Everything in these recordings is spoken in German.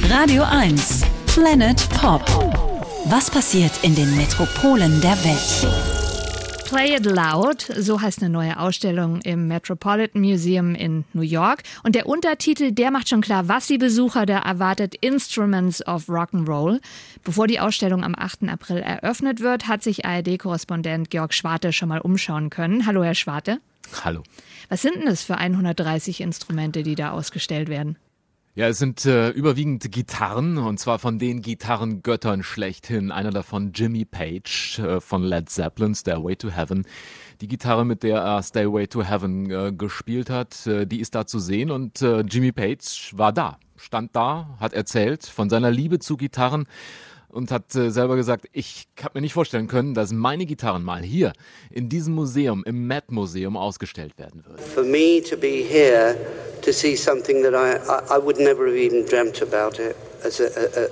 Radio 1 Planet Pop. Was passiert in den Metropolen der Welt? Play It Loud, so heißt eine neue Ausstellung im Metropolitan Museum in New York. Und der Untertitel, der macht schon klar, was die Besucher da erwartet: Instruments of Rock'n'Roll. Bevor die Ausstellung am 8. April eröffnet wird, hat sich ARD-Korrespondent Georg Schwarte schon mal umschauen können. Hallo, Herr Schwarte. Hallo. Was sind denn das für 130 Instrumente, die da ausgestellt werden? Ja, es sind überwiegend Gitarren, und zwar von den Gitarrengöttern schlechthin. Einer davon Jimmy Page von Led Zeppelin, Stairway to Heaven. Die Gitarre, mit der er Stairway to Heaven gespielt hat, die ist da zu sehen, und Jimmy Page war da, stand da, hat erzählt von seiner Liebe zu Gitarren und hat selber gesagt, ich habe mir nicht vorstellen können, dass meine Gitarren mal hier in diesem Museum, im Met Museum, ausgestellt werden würden. For me to be here to see something that I would never have even dreamt about it as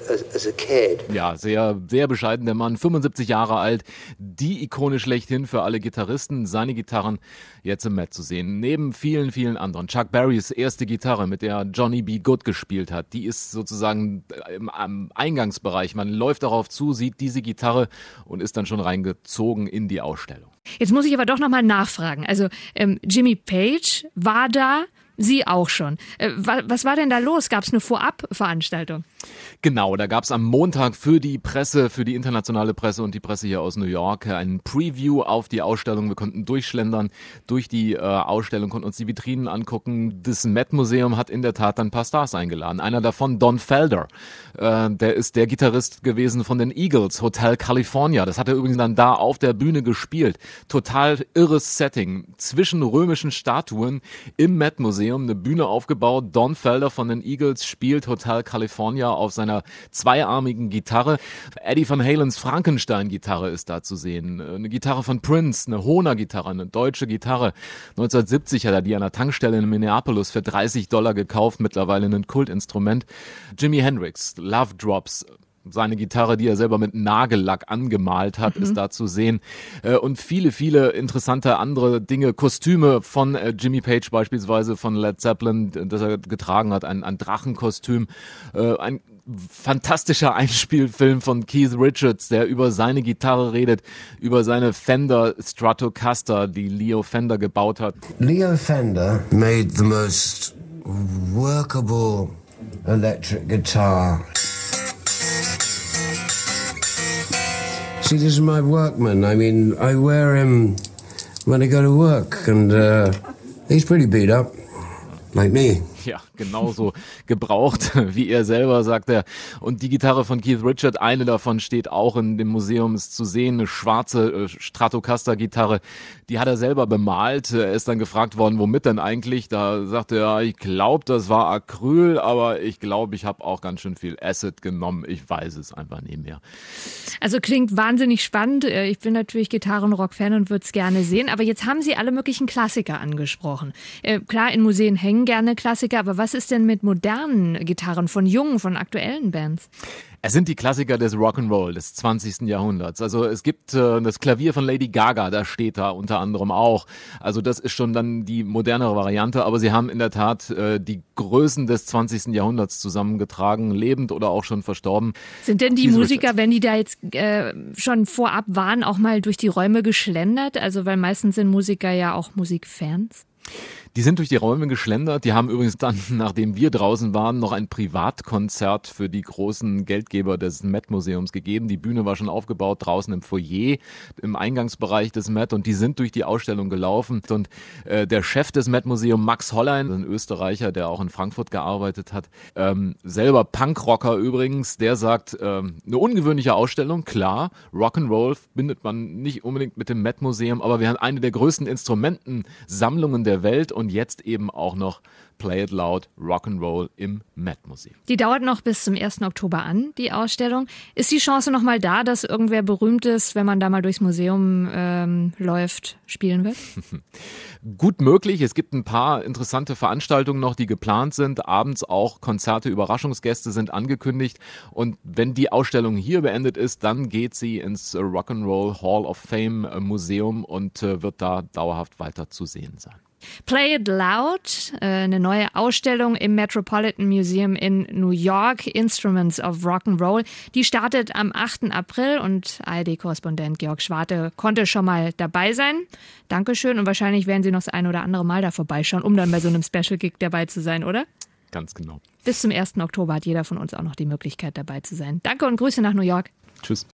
a kid. Ja, sehr, sehr bescheiden, der Mann, 75 Jahre alt, die Ikone schlechthin für alle Gitarristen, seine Gitarren jetzt im Met zu sehen. Neben vielen, vielen anderen. Chuck Berrys erste Gitarre, mit der Johnny B. Good gespielt hat, die ist sozusagen am Eingangsbereich. Man läuft darauf zu, sieht diese Gitarre und ist dann schon reingezogen in die Ausstellung. Jetzt muss ich aber doch nochmal nachfragen. Also Jimmy Page war da, Sie auch schon. Was war denn da los? Gab es eine Vorabveranstaltung? Genau, da gab es am Montag für die Presse, für die internationale Presse und die Presse hier aus New York ein Preview auf die Ausstellung. Wir konnten durchschlendern durch die Ausstellung, konnten uns die Vitrinen angucken. Das Met Museum hat in der Tat ein paar Stars eingeladen. Einer davon, Don Felder, der ist der Gitarrist gewesen von den Eagles, Hotel California. Das hat er übrigens dann da auf der Bühne gespielt. Total irres Setting, zwischen römischen Statuen im Met Museum. Eine Bühne aufgebaut. Don Felder von den Eagles spielt Hotel California auf seiner zweiarmigen Gitarre. Eddie Van Halens Frankenstein-Gitarre ist da zu sehen. Eine Gitarre von Prince, eine Hohner-Gitarre, eine deutsche Gitarre. 1970 hat er die an einer Tankstelle in Minneapolis für $30 gekauft. Mittlerweile ein Kultinstrument. Jimi Hendrix, Love Drops. Seine Gitarre, die er selber mit Nagellack angemalt hat, ist da zu sehen. Und viele, viele interessante andere Dinge. Kostüme von Jimmy Page beispielsweise, von Led Zeppelin, das er getragen hat. Ein Drachenkostüm. Ein fantastischer Einspielfilm von Keith Richards, der über seine Gitarre redet, über seine Fender Stratocaster, die Leo Fender gebaut hat. Leo Fender made the most workable electric guitar. See, this is my Workman. I mean, I wear him when I go to work, and he's pretty beat up, like me. Ja, genauso gebraucht, wie er selber, sagt er. Und die Gitarre von Keith Richards, eine davon steht auch in dem Museum, ist zu sehen, eine schwarze Stratocaster-Gitarre, die hat er selber bemalt. Er ist dann gefragt worden, womit denn eigentlich? Da sagte er, ich glaube, das war Acryl, aber ich glaube, ich habe auch ganz schön viel Acid genommen. Ich weiß es einfach nicht mehr. Also klingt wahnsinnig spannend. Ich bin natürlich Gitarrenrock-Fan und würde es gerne sehen. Aber jetzt haben Sie alle möglichen Klassiker angesprochen. Klar, in Museen hängen gerne Klassiker, aber was ist denn mit modernen Gitarren von jungen, von aktuellen Bands? Es sind die Klassiker des Rock'n'Roll des 20. Jahrhunderts. Also es gibt das Klavier von Lady Gaga, das steht da unter anderem auch. Also das ist schon dann die modernere Variante, aber sie haben in der Tat die Größen des 20. Jahrhunderts zusammengetragen, lebend oder auch schon verstorben. Sind denn die Musiker, wenn die da jetzt schon vorab waren, auch mal durch die Räume geschlendert? Also weil meistens sind Musiker ja auch Musikfans. Die sind durch die Räume geschlendert. Die haben übrigens dann, nachdem wir draußen waren, noch ein Privatkonzert für die großen Geldgeber des Met-Museums gegeben. Die Bühne war schon aufgebaut draußen im Foyer, im Eingangsbereich des Met, und die sind durch die Ausstellung gelaufen. Und der Chef des Met-Museums, Max Hollein, ein Österreicher, der auch in Frankfurt gearbeitet hat, selber Punkrocker übrigens, der sagt, eine ungewöhnliche Ausstellung, klar, Rock'n'Roll bindet man nicht unbedingt mit dem Met-Museum, aber wir haben eine der größten Instrumentensammlungen der Welt und jetzt eben auch noch Play It Loud, Rock'n'Roll im Met Museum. Die dauert noch bis zum 1. Oktober an, die Ausstellung. Ist die Chance noch mal da, dass irgendwer Berühmtes, wenn man da mal durchs Museum läuft, spielen wird? Gut möglich. Es gibt ein paar interessante Veranstaltungen noch, die geplant sind. Abends auch Konzerte, Überraschungsgäste sind angekündigt. Und wenn die Ausstellung hier beendet ist, dann geht sie ins Rock'n'Roll Hall of Fame Museum und wird da dauerhaft weiter zu sehen sein. Play It Loud, eine neue Ausstellung im Metropolitan Museum in New York, Instruments of Rock'n'Roll. Die startet am 8. April und ARD-Korrespondent Georg Schwarte konnte schon mal dabei sein. Dankeschön und wahrscheinlich werden Sie noch das ein oder andere Mal da vorbeischauen, um dann bei so einem Special-Gig dabei zu sein, oder? Ganz genau. Bis zum 1. Oktober hat jeder von uns auch noch die Möglichkeit dabei zu sein. Danke und Grüße nach New York. Tschüss.